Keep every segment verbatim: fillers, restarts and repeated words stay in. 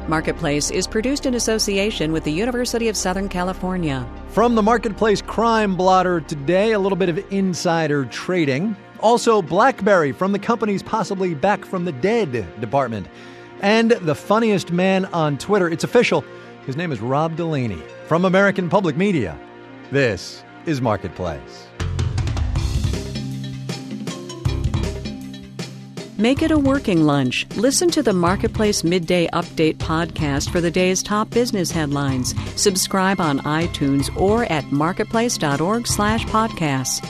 Marketplace is produced in association with the University of Southern California. From the Marketplace Crime Blotter today, a little bit of insider trading. Also, BlackBerry from the company's possibly back from the dead department. And the funniest man on Twitter. It's official. His name is Rob Delaney from American Public Media. This is Marketplace. Make it a working lunch. Listen to the Marketplace Midday Update podcast for the day's top business headlines. Subscribe on iTunes or at marketplace.org slash podcasts.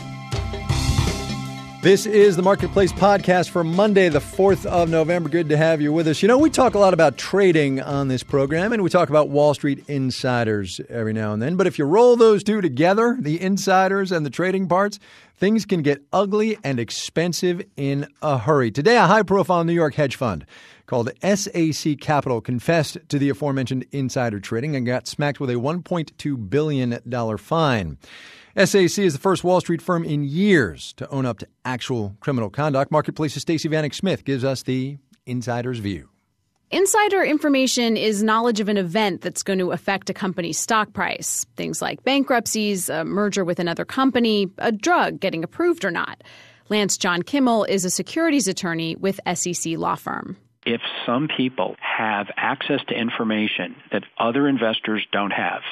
This is the Marketplace podcast for Monday, the fourth of November. Good to have you with us. You know, we talk a lot about trading on this program, and we talk about Wall Street insiders every now and then. But if you roll those two together, the insiders and the trading parts, things can get ugly and expensive in a hurry. Today, a high-profile New York hedge fund called S A C Capital confessed to the aforementioned insider trading and got smacked with a one point two billion dollars fine. S A C is the first Wall Street firm in years to own up to actual criminal conduct. Marketplace's Stacey Vanek Smith gives us the insider's view. Insider information is knowledge of an event that's going to affect a company's stock price. Things like bankruptcies, a merger with another company, a drug getting approved or not. Lance John Kimmel is a securities attorney with S E C law firm. If some people have access to information that other investors don't have,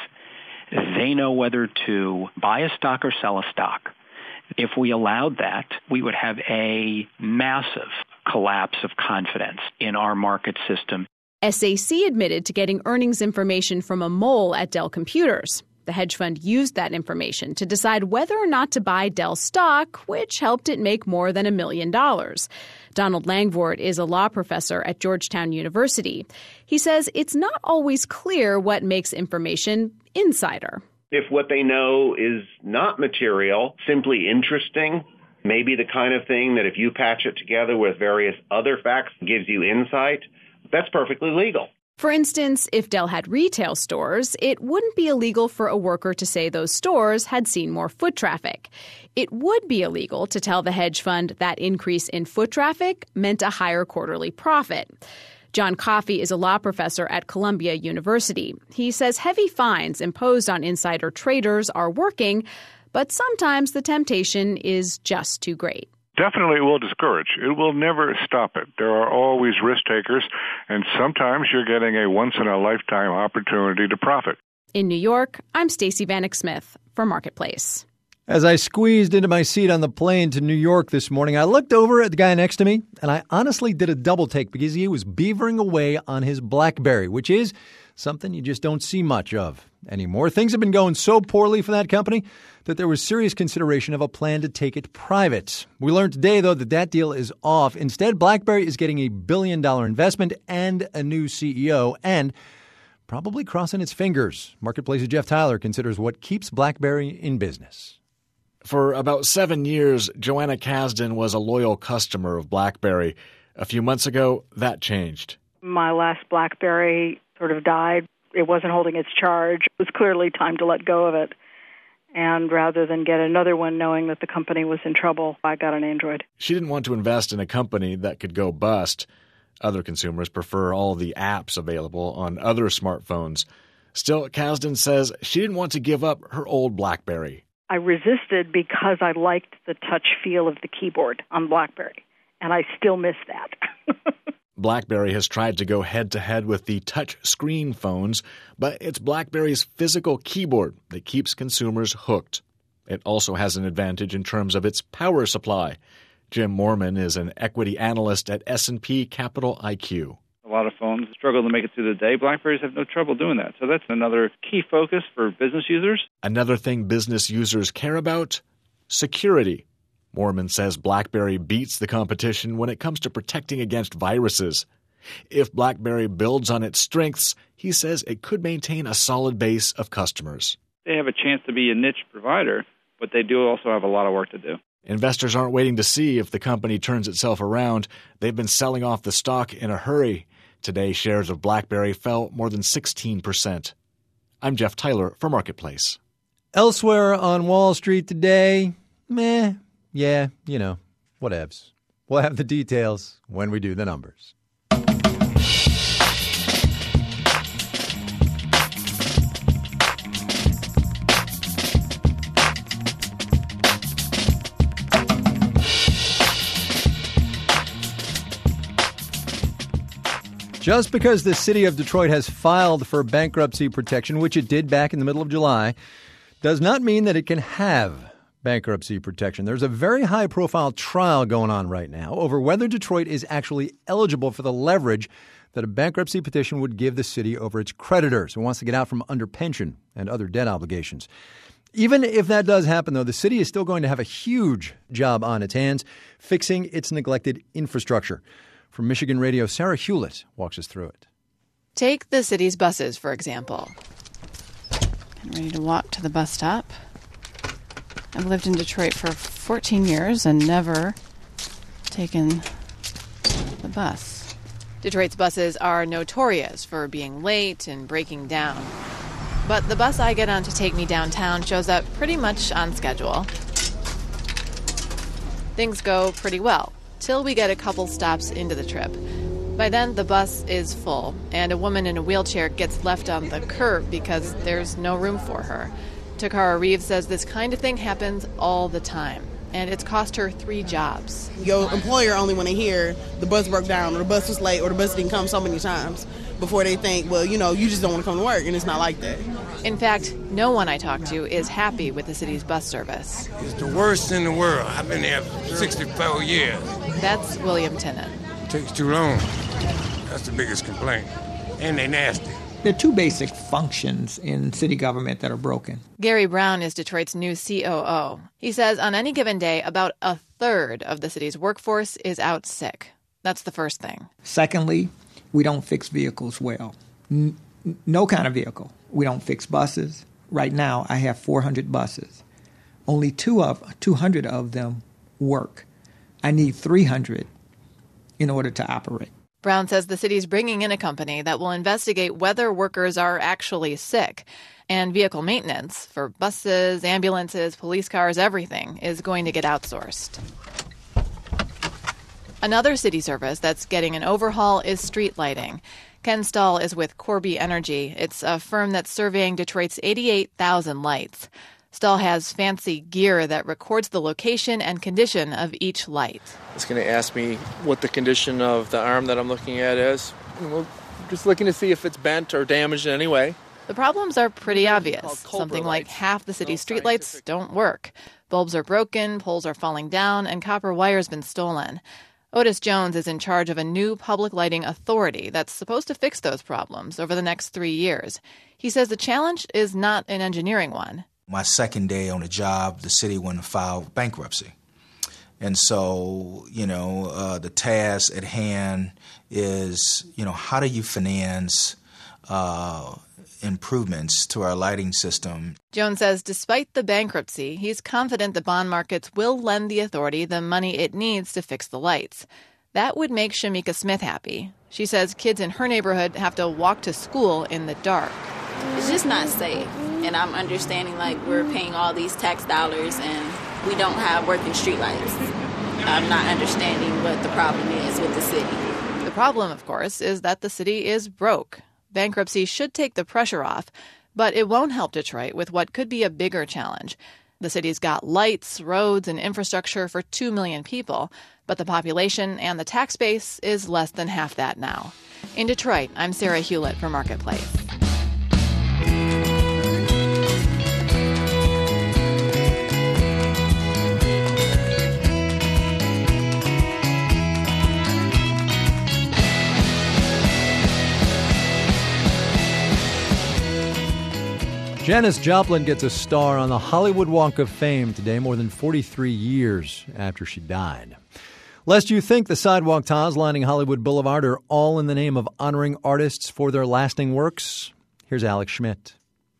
they know whether to buy a stock or sell a stock. If we allowed that, we would have a massive collapse of confidence in our market system. S A C admitted to getting earnings information from a mole at Dell Computers. The hedge fund used that information to decide whether or not to buy Dell stock, which helped it make more than a million dollars. Donald Langford is a law professor at Georgetown University. He says it's not always clear what makes information insider. If what they know is not material, simply interesting, maybe the kind of thing that if you patch it together with various other facts gives you insight, that's perfectly legal. For instance, if Dell had retail stores, it wouldn't be illegal for a worker to say those stores had seen more foot traffic. It would be illegal to tell the hedge fund that increase in foot traffic meant a higher quarterly profit. John Coffey is a law professor at Columbia University. He says heavy fines imposed on insider traders are working, but sometimes the temptation is just too great. Definitely it will discourage. It will never stop it. There are always risk takers, and sometimes you're getting a once-in-a-lifetime opportunity to profit. In New York, I'm Stacey Vanek Smith for Marketplace. As I squeezed into my seat on the plane to New York this morning, I looked over at the guy next to me, and I honestly did a double take because he was beavering away on his BlackBerry, which is something you just don't see much of anymore. Things have been going so poorly for that company that there was serious consideration of a plan to take it private. We learned today, though, that that deal is off. Instead, BlackBerry is getting a billion-dollar investment and a new C E O, and probably crossing its fingers. Marketplace's Jeff Tyler considers what keeps BlackBerry in business. For about seven years, Joanna Kasdan was a loyal customer of BlackBerry. A few months ago, that changed. My last BlackBerry sort of died. It wasn't holding its charge. It was clearly time to let go of it. And rather than get another one knowing that the company was in trouble, I got an Android. She didn't want to invest in a company that could go bust. Other consumers prefer all the apps available on other smartphones. Still, Kasdan says she didn't want to give up her old BlackBerry. I resisted because I liked the touch feel of the keyboard on BlackBerry, and I still miss that. BlackBerry has tried to go head-to-head with the touch screen phones, but it's BlackBerry's physical keyboard that keeps consumers hooked. It also has an advantage in terms of its power supply. Jim Moorman is an equity analyst at S and P Capital I Q. A lot of phones struggle to make it through the day. BlackBerries have no trouble doing that. So that's another key focus for business users. Another thing business users care about? Security. Moorman says BlackBerry beats the competition when it comes to protecting against viruses. If BlackBerry builds on its strengths, he says it could maintain a solid base of customers. They have a chance to be a niche provider, but they do also have a lot of work to do. Investors aren't waiting to see if the company turns itself around. They've been selling off the stock in a hurry. Today, shares of BlackBerry fell more than sixteen percent. I'm Jeff Tyler for Marketplace. Elsewhere on Wall Street today, meh, yeah, you know, whatevs. We'll have the details when we do the numbers. Just because the city of Detroit has filed for bankruptcy protection, which it did back in the middle of July, does not mean that it can have bankruptcy protection. There's a very high-profile trial going on right now over whether Detroit is actually eligible for the leverage that a bankruptcy petition would give the city over its creditors who wants to get out from under pension and other debt obligations. Even if that does happen, though, the city is still going to have a huge job on its hands fixing its neglected infrastructure. From Michigan Radio, Sarah Hewlett walks us through it. Take the city's buses, for example. I'm ready to walk to the bus stop. I've lived in Detroit for fourteen years and never taken the bus. Detroit's buses are notorious for being late and breaking down. But the bus I get on to take me downtown shows up pretty much on schedule. Things go pretty well, till we get a couple stops into the trip. By then, the bus is full, and a woman in a wheelchair gets left on the curb because there's no room for her. Takara Reeves says this kind of thing happens all the time, and it's cost her three jobs. Your employer only want to hear the bus broke down or the bus was late or the bus didn't come so many times before they think, well, you know, you just don't want to come to work, and it's not like that. In fact, no one I talk to is happy with the city's bus service. It's the worst in the world. I've been there for sixty-four years. That's William Tennant. It takes too long. That's the biggest complaint. And they nasty. There are two basic functions in city government that are broken. Gary Brown is Detroit's new C O O. He says on any given day, about a third of the city's workforce is out sick. That's the first thing. Secondly, we don't fix vehicles well. N- no kind of vehicle. We don't fix buses. Right now, I have four hundred buses. Only two of two hundred of them work. I need three hundred in order to operate. Brown says the city's bringing in a company that will investigate whether workers are actually sick. And vehicle maintenance for buses, ambulances, police cars, everything is going to get outsourced. Another city service that's getting an overhaul is street lighting. Ken Stahl is with Corby Energy. It's a firm that's surveying Detroit's eighty-eight thousand lights. Stahl has fancy gear that records the location and condition of each light. It's going to ask me what the condition of the arm that I'm looking at is. We're just looking to see if it's bent or damaged in any way. The problems are pretty obvious. Something like half the city's streetlights don't work. Bulbs are broken, poles are falling down, and copper wire's been stolen. Otis Jones is in charge of a new public lighting authority that's supposed to fix those problems over the next three years. He says the challenge is not an engineering one. My second day on the job, the city went to file bankruptcy. And so, you know, uh, the task at hand is, you know, how do you finance uh, improvements to our lighting system? Jones says despite the bankruptcy, he's confident the bond markets will lend the authority the money it needs to fix the lights. That would make Shamika Smith happy. She says kids in her neighborhood have to walk to school in the dark. It's just not safe. And I'm understanding, like, we're paying all these tax dollars and we don't have working streetlights. I'm not understanding what the problem is with the city. The problem, of course, is that the city is broke. Bankruptcy should take the pressure off, but it won't help Detroit with what could be a bigger challenge. The city's got lights, roads, and infrastructure for two million people, but the population and the tax base is less than half that now. In Detroit, I'm Sarah Hewlett for Marketplace. Janis Joplin gets a star on the Hollywood Walk of Fame today, more than forty-three years after she died. Lest you think the sidewalk tiles lining Hollywood Boulevard are all in the name of honoring artists for their lasting works, here's Alex Schmidt.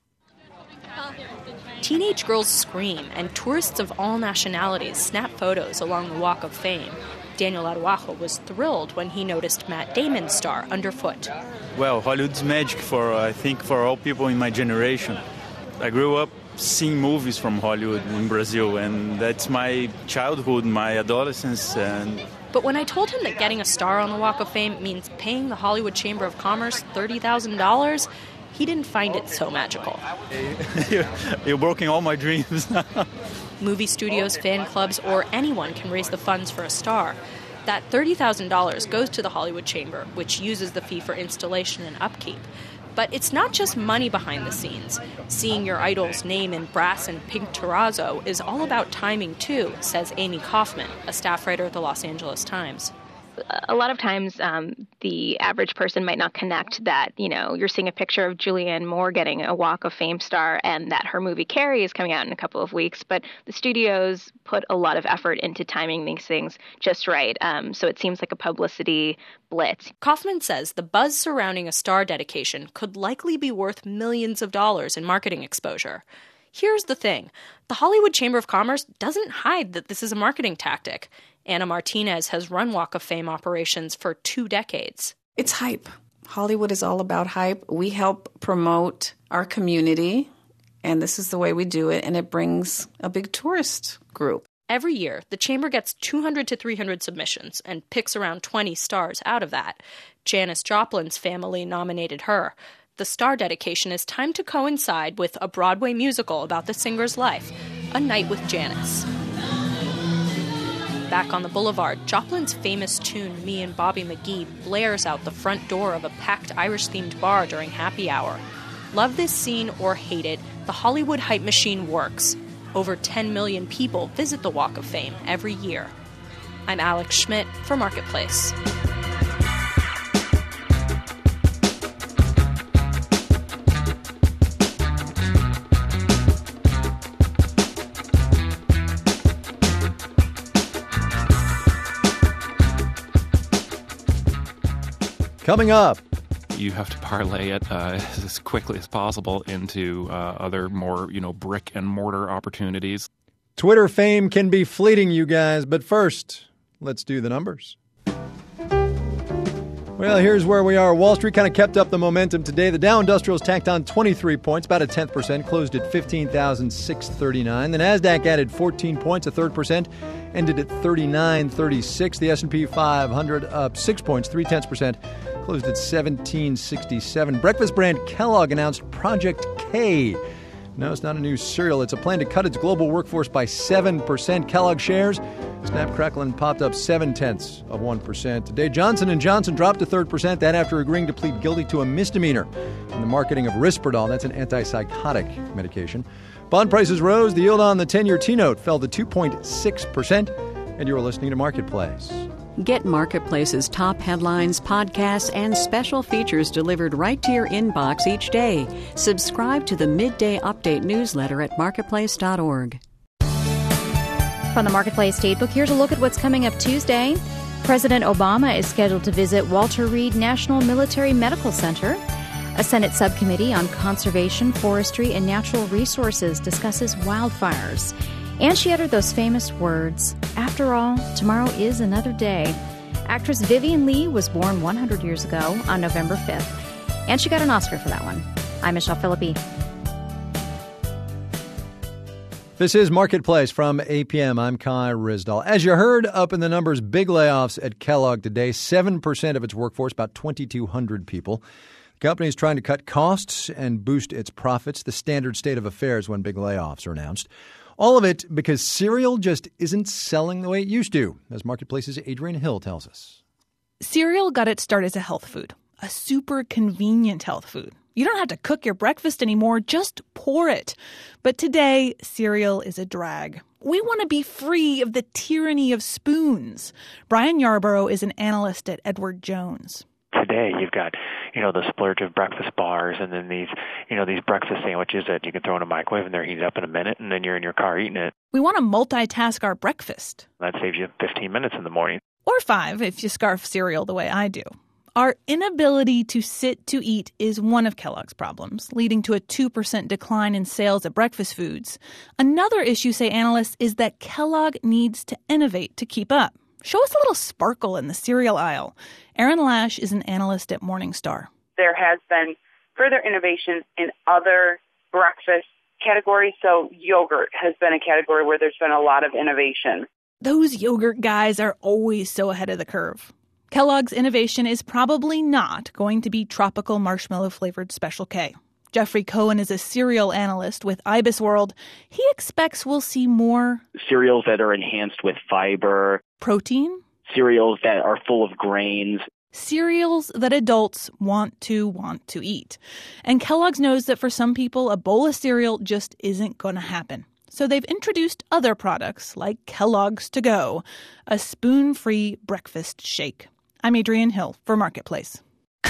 Teenage girls scream, and tourists of all nationalities snap photos along the Walk of Fame. Daniel Araujo was thrilled when he noticed Matt Damon's star underfoot. Well, Hollywood's magic for, I think, for all people in my generation. I grew up seeing movies from Hollywood in Brazil, and that's my childhood, my adolescence. And But when I told him that getting a star on the Walk of Fame means paying the Hollywood Chamber of Commerce thirty thousand dollars, he didn't find it so magical. You're breaking all my dreams now. Movie studios, fan clubs, or anyone can raise the funds for a star. That thirty thousand dollars goes to the Hollywood Chamber, which uses the fee for installation and upkeep. But it's not just money behind the scenes. Seeing your idol's name in brass and pink terrazzo is all about timing, too, says Amy Kaufman, a staff writer at the Los Angeles Times. A lot of times um, the average person might not connect that, you know, you're seeing a picture of Julianne Moore getting a Walk of Fame star and that her movie Carrie is coming out in a couple of weeks. But the studios put a lot of effort into timing these things just right. Um, so it seems like a publicity blitz. Kaufman says the buzz surrounding a star dedication could likely be worth millions of dollars in marketing exposure. Here's the thing. The Hollywood Chamber of Commerce doesn't hide that this is a marketing tactic. Anna Martinez has run Walk of Fame operations for two decades. It's hype. Hollywood is all about hype. We help promote our community, and this is the way we do it, and it brings a big tourist group. Every year, the Chamber gets two hundred to three hundred submissions and picks around twenty stars out of that. Janis Joplin's family nominated her. The star dedication is timed to coincide with a Broadway musical about the singer's life, A Night with Janis. Back on the boulevard, Joplin's famous tune, Me and Bobby McGee, blares out the front door of a packed Irish-themed bar during happy hour. Love this scene or hate it, the Hollywood hype machine works. Over ten million people visit the Walk of Fame every year. I'm Alex Schmidt for Marketplace. Coming up. You have to parlay it uh, as quickly as possible into uh, other more, you know, brick and mortar opportunities. Twitter fame can be fleeting, you guys. But first, let's do the numbers. Well, here's where we are. Wall Street kind of kept up the momentum today. The Dow Industrials tacked on twenty-three points, about a tenth percent, closed at fifteen thousand six hundred thirty-nine. The Nasdaq added fourteen points, a third percent, ended at thirty-nine thirty-six. The S and P five hundred up six points, three tenths percent, closed at seventeen sixty-seven. Breakfast brand Kellogg announced Project K. No, it's not a new cereal. It's a plan to cut its global workforce by seven percent. Kellogg shares snap, crackle, and popped up seven tenths of one percent. Today, Johnson and Johnson dropped a third percent, that after agreeing to plead guilty to a misdemeanor in the marketing of Risperdal. That's an antipsychotic medication. Bond prices rose. The yield on the ten-year T-note fell to two point six percent. And you're listening to Marketplace. Get Marketplace's top headlines, podcasts, and special features delivered right to your inbox each day. Subscribe to the Midday Update newsletter at marketplace dot org. From the Marketplace Datebook, here's a look at what's coming up Tuesday. President Obama is scheduled to visit Walter Reed National Military Medical Center. A Senate subcommittee on conservation, forestry, and natural resources discusses wildfires. And she uttered those famous words, "After all, tomorrow is another day." Actress Vivian Lee was born one hundred years ago on November fifth, and she got an Oscar for that one. I'm Michelle Philippi. This is Marketplace from A P M. I'm Kai Rizdal. As you heard up in the numbers, big layoffs at Kellogg today. seven percent of its workforce, about twenty-two hundred people. The company is trying to cut costs and boost its profits. The standard state of affairs when big layoffs are announced. All of it because cereal just isn't selling the way it used to, as Marketplace's Adrienne Hill tells us. Cereal got its start as a health food, a super convenient health food. You don't have to cook your breakfast anymore, just pour it. But today, cereal is a drag. We want to be free of the tyranny of spoons. Brian Yarborough is an analyst at Edward Jones. Today, you've got, you know, the splurge of breakfast bars and then these, you know, these breakfast sandwiches that you can throw in a microwave and they're heated up in a minute and then you're in your car eating it. We want to multitask our breakfast. That saves you fifteen minutes in the morning. Or five if you scarf cereal the way I do. Our inability to sit to eat is one of Kellogg's problems, leading to a two percent decline in sales of breakfast foods. Another issue, say analysts, is that Kellogg needs to innovate to keep up. Show us a little sparkle in the cereal aisle. Erin Lash is an analyst at Morningstar. There has been further innovations in other breakfast categories. So yogurt has been a category where there's been a lot of innovation. Those yogurt guys are always so ahead of the curve. Kellogg's innovation is probably not going to be tropical marshmallow-flavored Special K. Jeffrey Cohen is a cereal analyst with Ibis World. He expects we'll see more cereals that are enhanced with fiber, protein, cereals that are full of grains. Cereals that adults want to want to eat. And Kellogg's knows that for some people, a bowl of cereal just isn't going to happen. So they've introduced other products like Kellogg's To Go, a spoon-free breakfast shake. I'm Adrienne Hill for Marketplace.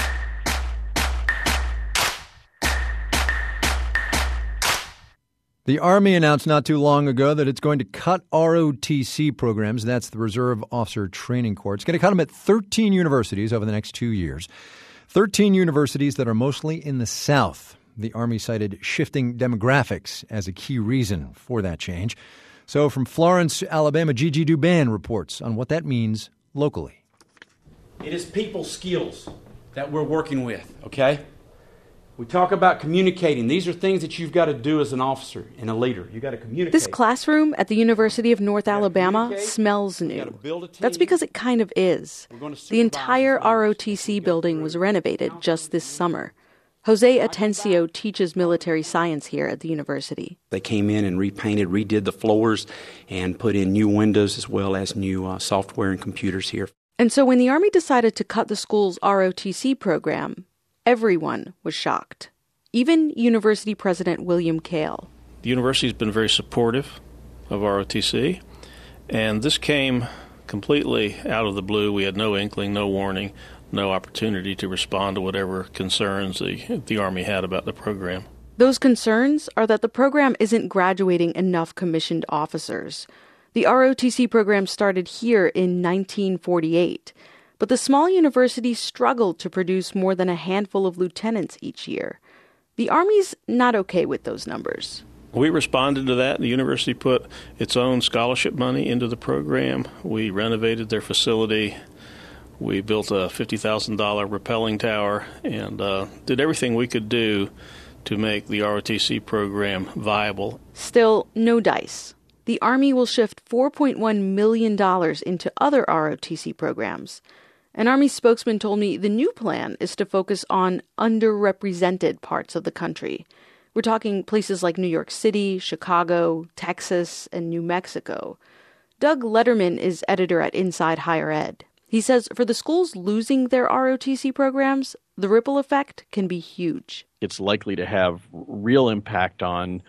The Army announced not too long ago that it's going to cut R O T C programs. That's the Reserve Officer Training Corps. It's going to cut them at thirteen universities over the next two years. thirteen universities that are mostly in the South. The Army cited shifting demographics as a key reason for that change. So from Florence, Alabama, Gigi Duban reports on what that means locally. It is people skills that we're working with, okay? We talk about communicating. These are things that you've got to do as an officer and a leader. You've got to communicate. This classroom at the University of North Alabama smells new. That's because it kind of is. The entire R O T C building was renovated just this summer. Jose Atencio teaches military science here at the university. They came in and repainted, redid the floors, and put in new windows as well as new uh, software and computers here. And so when the Army decided to cut the school's R O T C program, everyone was shocked, even University President William Kale. The university has been very supportive of R O T C, and this came completely out of the blue. We had no inkling, no warning, no opportunity to respond to whatever concerns the, the Army had about the program. Those concerns are that the program isn't graduating enough commissioned officers. The R O T C program started here in nineteen forty-eight, but the small university struggled to produce more than a handful of lieutenants each year. The Army's not okay with those numbers. We responded to that. The university put its own scholarship money into the program. We renovated their facility. We built a fifty thousand dollars rappelling tower and uh, did everything we could do to make the R O T C program viable. Still, no dice. The Army will shift four point one million dollars into other R O T C programs. An Army spokesman told me the new plan is to focus on underrepresented parts of the country. We're talking places like New York City, Chicago, Texas, and New Mexico. Doug Letterman is editor at Inside Higher Ed. He says for the schools losing their R O T C programs, the ripple effect can be huge. It's likely to have real impact on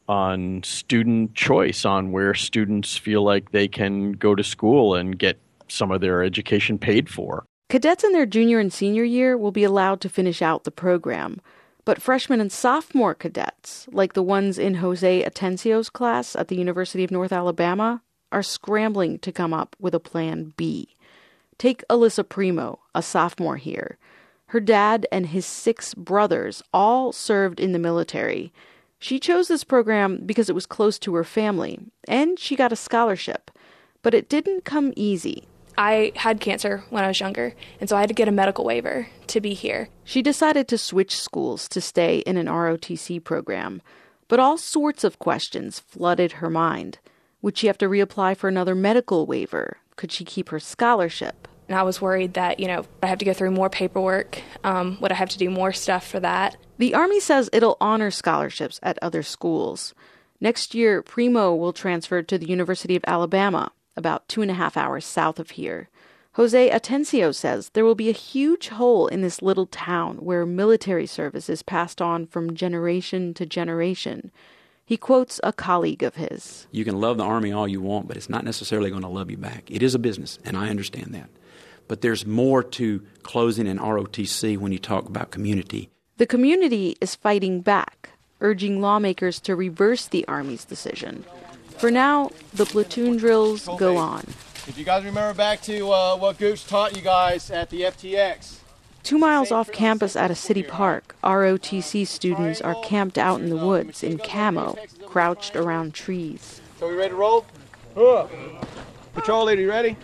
on student choice, on where students feel like they can go to school and get some of their education paid for. Cadets in their junior and senior year will be allowed to finish out the program. But freshman and sophomore cadets, like the ones in Jose Atencio's class at the University of North Alabama, are scrambling to come up with a plan B. Take Alyssa Primo, a sophomore here. Her dad and his six brothers all served in the military. She chose this program because it was close to her family, and she got a scholarship. But it didn't come easy. I had cancer when I was younger, and so I had to get a medical waiver to be here. She decided to switch schools to stay in an R O T C program. But all sorts of questions flooded her mind. Would she have to reapply for another medical waiver? Could she keep her scholarship? And I was worried that, you know, I have to go through more paperwork. Um, would I have to do more stuff for that? The Army says it'll honor scholarships at other schools. Next year, Primo will transfer to the University of Alabama, about two and a half hours south of here. Jose Atencio says there will be a huge hole in this little town where military service is passed on from generation to generation. He quotes a colleague of his. You can love the Army all you want, but it's not necessarily going to love you back. It is a business, and I understand that. But there's more to closing an R O T C when you talk about community. The community is fighting back, urging lawmakers to reverse the Army's decision. For now, the platoon drills go on. If you guys remember back to uh, what Gooch taught you guys at the F T X. Two miles off campus at a city park, R O T C students are camped out in the woods in camo, crouched around trees. So we ready to roll? Uh. Patrol leader, you ready?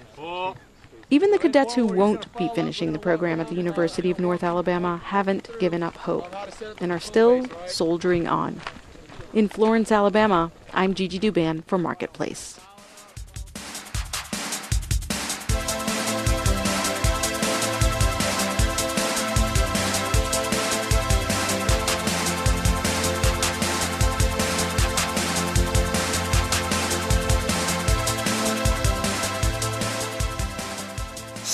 Even the cadets who won't be finishing the program at the University of North Alabama haven't given up hope and are still soldiering on. In Florence, Alabama, I'm Gigi Duban for Marketplace.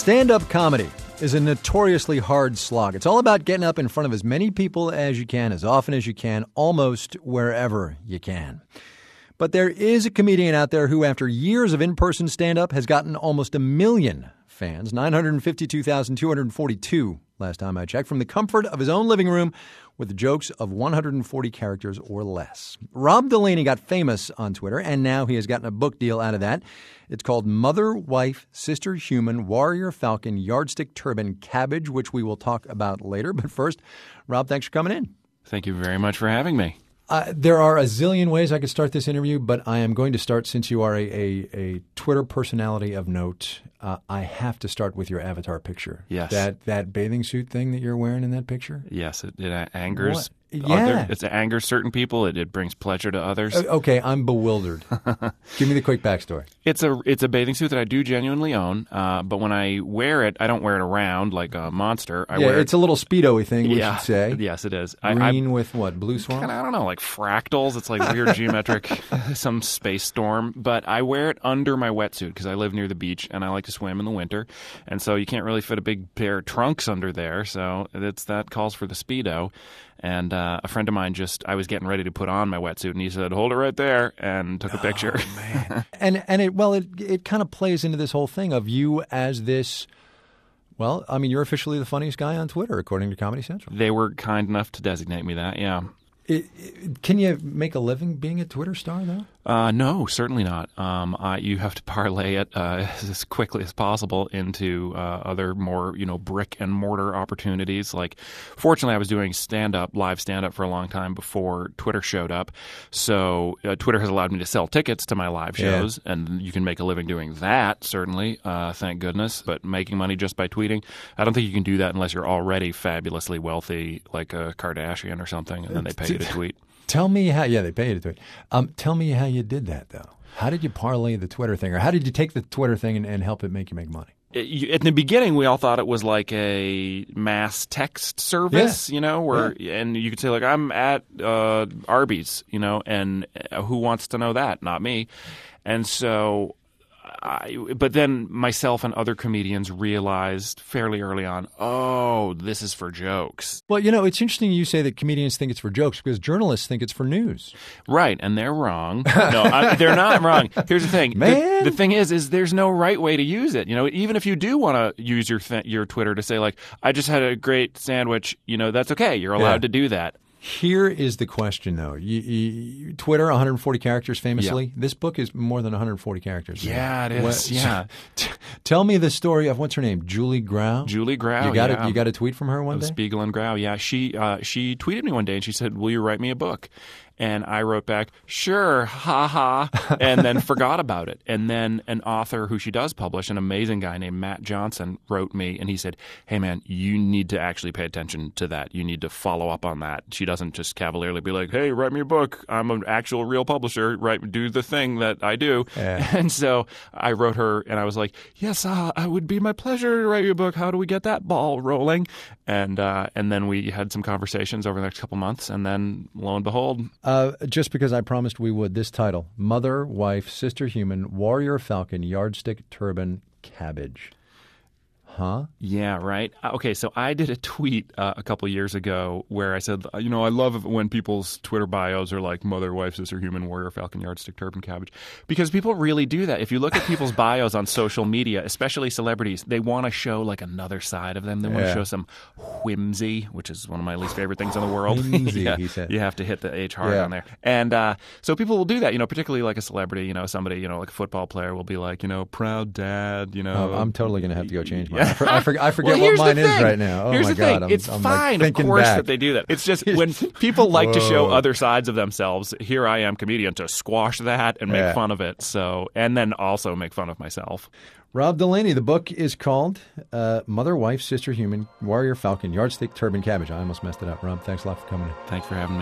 Stand-up comedy is a notoriously hard slog. It's all about getting up in front of as many people as you can, as often as you can, almost wherever you can. But there is a comedian out there who, after years of in-person stand-up, has gotten almost a million fans, nine hundred fifty-two thousand two hundred forty-two last time I checked, from the comfort of his own living room with jokes of one hundred forty characters or less. Rob Delaney got famous on Twitter, and now he has gotten a book deal out of that. It's called Mother, Wife, Sister, Human, Warrior, Falcon, Yardstick, Turban, Cabbage, which we will talk about later. But first, Rob, thanks for coming in. Thank you very much for having me. Uh, there are a zillion ways I could start this interview, but I am going to start, since you are a, a, a Twitter personality of note, uh, I have to start with your avatar picture. Yes. That that bathing suit thing that you're wearing in that picture? Yes, it, it angers. What? Yeah. Other, it angers certain people. It, it brings pleasure to others. Uh, okay, I'm bewildered. Give me the quick backstory. It's a it's a bathing suit that I do genuinely own, uh, but when I wear it, I don't wear it around like a monster. I yeah, wear it's it, a little Speedo-y thing, we yeah, should say. Yes, it is. Green I, I, with what, blue swirl? Kinda, I don't know, like fractals. It's like weird geometric, some space storm. But I wear it under my wetsuit because I live near the beach and I like to swim in the winter. And so you can't really fit a big pair of trunks under there. So it's that calls for the Speedo. And uh, a friend of mine just, I was getting ready to put on my wetsuit, and he said, "Hold it right there," and took a picture. Oh, man. and and it well, it it kind of plays into this whole thing of you as this. Well, I mean, you're officially the funniest guy on Twitter, according to Comedy Central. They were kind enough to designate me that. Yeah. It, it, can you make a living being a Twitter star, though? Uh, no, certainly not. Um, I, you have to parlay it uh, as quickly as possible into uh, other more, you know, brick and mortar opportunities. Like, fortunately, I was doing stand-up, live stand-up for a long time before Twitter showed up. So uh, Twitter has allowed me to sell tickets to my live shows, yeah. and you can make a living doing that, certainly, uh, thank goodness. But making money just by tweeting, I don't think you can do that unless you're already fabulously wealthy, like a Kardashian or something, and then they pay you to tweet. Tell me how, yeah, they pay you to tweet. Um, tell me how you did that, though. How did you parlay the Twitter thing, or how did you take the Twitter thing and, and help it make you make money? It, you, in the beginning, we all thought it was like a mass text service, yeah. you know, where yeah. and you could say like, I'm at uh, Arby's, you know, and uh, who wants to know that? Not me. And so I, but then myself and other comedians realized fairly early on, oh, this is for jokes. Well, you know, it's interesting you say that comedians think it's for jokes because journalists think it's for news. Right, and they're wrong. No, I, they're not wrong. Here's the thing. Man. The, the thing is, is there's no right way to use it. You know, even if you do want to use your th- your Twitter to say like, I just had a great sandwich, you know, that's okay. You're allowed yeah. to do that. Here is the question, though. You, you, Twitter, one hundred forty characters, famously. Yeah. This book is more than one hundred forty characters. Yeah, it is. What, yeah. T- tell me the story of, what's her name? Julie Grau? Julie Grau, you got yeah. A, you got a tweet from her one of day? Spiegel and Grau, yeah. She, uh, she tweeted me one day, and she said, will you write me a book? And I wrote back, sure, ha ha, and then forgot about it. And then an author who she does publish, an amazing guy named Matt Johnson, wrote me, and he said, hey, man, you need to actually pay attention to that. You need to follow up on that. She doesn't just cavalierly be like, hey, write me a book. I'm an actual real publisher. Write, do the thing that I do. Yeah. And so I wrote her, and I was like, yes, uh, it would be my pleasure to write you a book. How do we get that ball rolling? And, uh, and then we had some conversations over the next couple months, and then lo and behold, Uh, just because I promised we would, this title, Mother, Wife, Sister Human, Warrior, Falcon, Yardstick, Turban, Cabbage. Huh? Yeah, right. Okay, so I did a tweet uh, a couple years ago where I said, you know, I love when people's Twitter bios are like mother, wife, sister, human, warrior, falcon, yardstick, turban, cabbage. Because people really do that. If you look at people's bios on social media, especially celebrities, they want to show like another side of them. They want yeah. to show some whimsy, which is one of my least favorite things in the world. Whimsy, yeah, he said. You have to hit the H hard yeah. on there. And uh, so people will do that, you know, particularly like a celebrity, you know, somebody, you know, like a football player will be like, you know, proud dad, you know. Oh, I'm totally going to have to go change mine. I, for, I, for, I forget well, what mine is right now. Oh here's my the God. thing. I'm, it's I'm fine, like of course, back. that they do that. It's just when people like to show Whoa. other sides of themselves, here I am, comedian, to squash that and make yeah. fun of it. So, and then also make fun of myself. Rob Delaney, the book is called uh, Mother, Wife, Sister, Human, Warrior, Falcon, Yardstick, Turban, Cabbage. I almost messed it up. Rob, thanks a lot for coming in. Thanks for having me.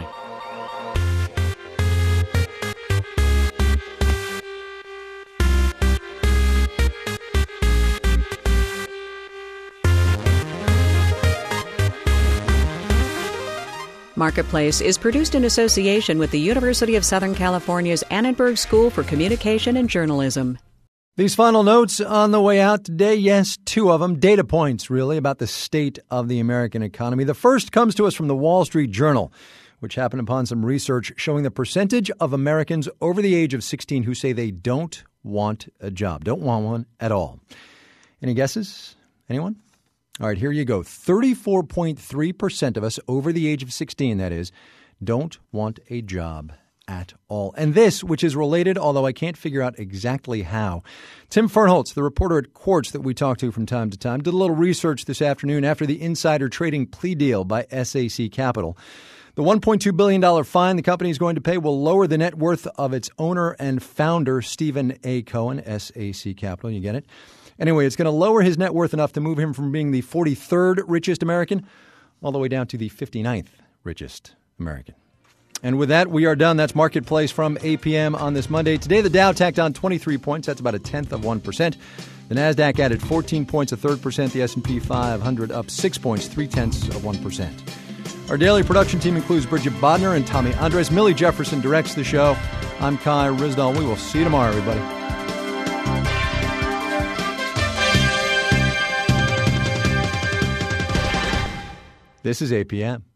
Marketplace is produced in association with the University of Southern California's Annenberg School for Communication and Journalism. These final notes on the way out today, yes, two of them, data points really about the state of the American economy. The first comes to us from the Wall Street Journal, which happened upon some research showing the percentage of Americans over the age of sixteen who say they don't want a job, don't want one at all. Any guesses? Anyone? All right, here you go. thirty-four point three percent of us over the age of sixteen, that is, don't want a job at all. And this, which is related, although I can't figure out exactly how. Tim Fernholz, the reporter at Quartz that we talk to from time to time, did a little research this afternoon after the insider trading plea deal by S A C Capital. The one point two billion dollars fine the company is going to pay will lower the net worth of its owner and founder, Stephen A. Cohen, S A C Capital. You get it? Anyway, it's going to lower his net worth enough to move him from being the forty-third richest American all the way down to the fifty-ninth richest American. And with that, we are done. That's Marketplace from A P M on this Monday. Today, the Dow tacked on twenty-three points. That's about a tenth of one percent. The NASDAQ added fourteen points, a third percent. The S and P five hundred up six points, three-tenths of one percent. Our daily production team includes Bridget Bodner and Tommy Andres. Millie Jefferson directs the show. I'm Kai Risdall. We will see you tomorrow, everybody. This is A P M.